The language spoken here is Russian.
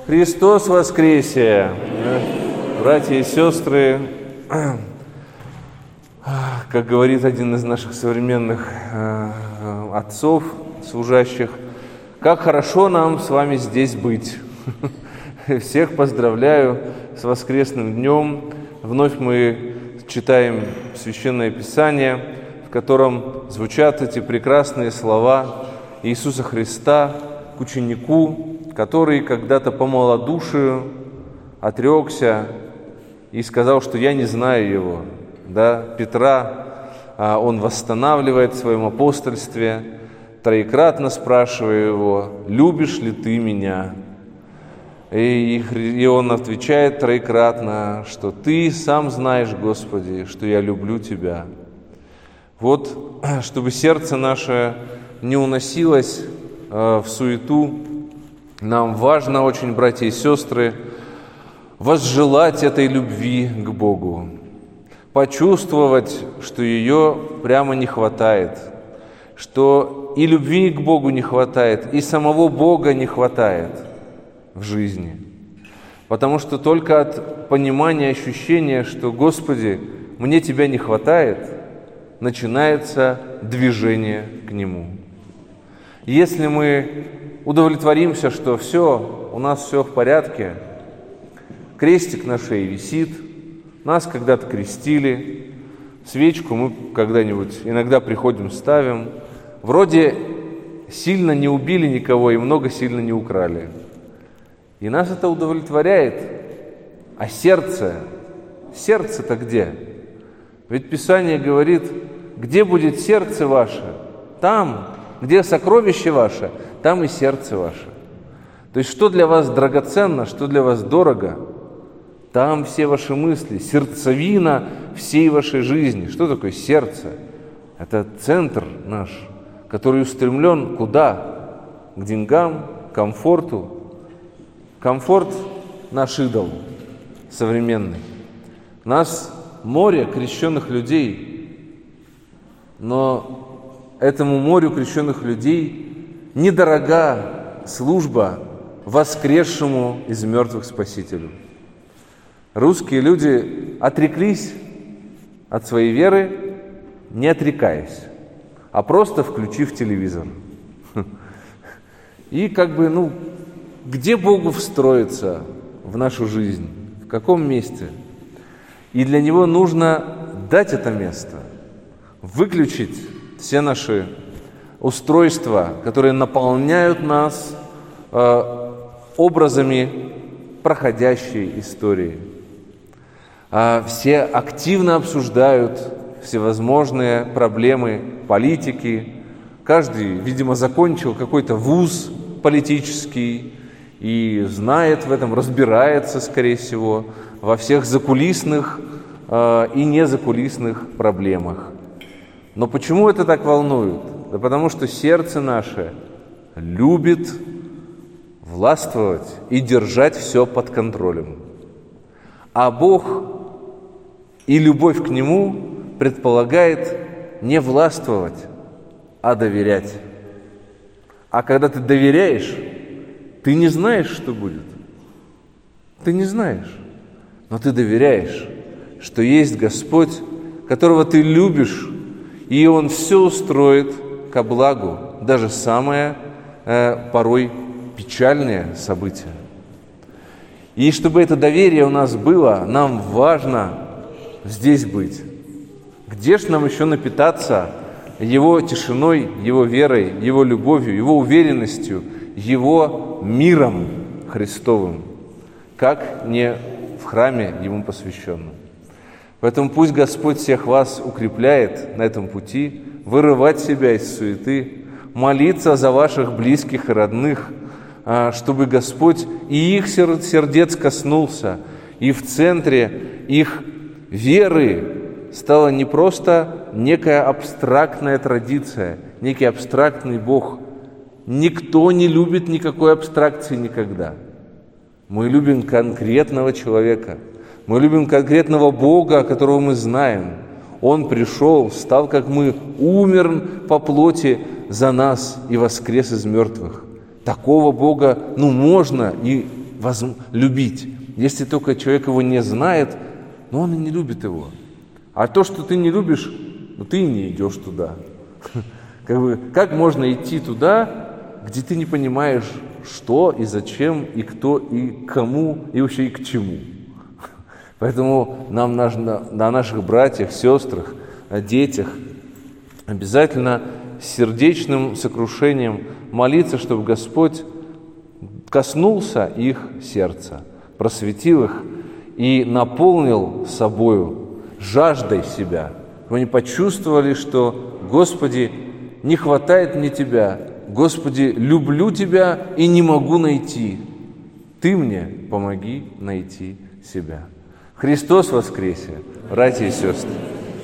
Христос воскресе! Братья и сестры, как говорит один из наших современных отцов, служащих, как хорошо нам с вами здесь быть. Всех поздравляю с воскресным днем. Вновь мы читаем Священное Писание, в котором звучат эти прекрасные слова Иисуса Христа к ученику, который когда-то по малодушию отрекся и сказал, что я не знаю его. Да? Петра он восстанавливает в своем апостольстве, троекратно спрашивая его: «Любишь ли ты меня?» И он отвечает троекратно, что «Ты сам знаешь, Господи, что я люблю Тебя». Вот, чтобы сердце наше не уносилось в суету, нам важно очень, братья и сестры, возжелать этой любви к Богу, почувствовать, что ее прямо не хватает, что и любви к Богу не хватает, и самого Бога не хватает в жизни. Потому что только от понимания, ощущения, что «Господи, мне Тебя не хватает», начинается движение к Нему. Если мы удовлетворимся, что все, у нас все в порядке, крестик на шее висит, нас когда-то крестили, свечку мы когда-нибудь иногда приходим, ставим, вроде сильно не убили никого и много сильно не украли. И нас это удовлетворяет. А сердце-то где? Ведь Писание говорит: где будет сердце ваше, там, где сокровище ваше, там и сердце ваше. То есть, что для вас драгоценно, что для вас дорого, там все ваши мысли, сердцевина всей вашей жизни. Что такое сердце? Это центр наш, который устремлен куда? К деньгам, к комфорту. Комфорт – наш идол современный. У нас море крещенных людей, но этому морю крещенных людей недорога служба воскресшему из мертвых Спасителю. Русские люди отреклись от своей веры, не отрекаясь, а просто включив телевизор. И где Богу встроиться в нашу жизнь? В каком месте? И для Него нужно дать это место, выключить все наши устройства, которые наполняют нас образами проходящей истории. Все активно обсуждают всевозможные проблемы политики. Каждый, видимо, закончил какой-то вуз политический и знает в этом, разбирается, скорее всего, во всех закулисных и незакулисных проблемах. Но почему это так волнует? Да потому что сердце наше любит властвовать и держать все под контролем. А Бог и любовь к Нему предполагает не властвовать, а доверять. А когда ты доверяешь, ты не знаешь, что будет. Ты не знаешь, но ты доверяешь, что есть Господь, которого ты любишь, и Он все устроит ко благу, даже самое порой печальное событие. И чтобы это доверие у нас было, нам важно здесь быть. Где ж нам еще напитаться Его тишиной, Его верой, Его любовью, Его уверенностью, Его миром Христовым, как не в храме Ему посвященном. Поэтому пусть Господь всех вас укрепляет на этом пути, вырывать себя из суеты, молиться за ваших близких и родных, чтобы Господь и их сердец коснулся, и в центре их веры стала не просто некая абстрактная традиция, некий абстрактный Бог. Никто не любит никакой абстракции никогда. Мы любим конкретного человека. Мы любим конкретного Бога, которого мы знаем. Он пришел, стал, как мы, умер по плоти за нас и воскрес из мертвых. Такого Бога, можно и любить. Если только человек его не знает, но он и не любит его. А то, что ты не любишь, ты и не идешь туда. Как можно идти туда, где ты не понимаешь, что и зачем, и кто, и кому, и вообще и к чему. Поэтому нам нужно на наших братьях, сестрах, детях обязательно с сердечным сокрушением молиться, чтобы Господь коснулся их сердца, просветил их и наполнил собою, жаждой себя, чтобы они почувствовали, что «Господи, не хватает мне Тебя, Господи, люблю Тебя и не могу найти. Ты мне помоги найти себя». Христос воскресе, братья и сестры!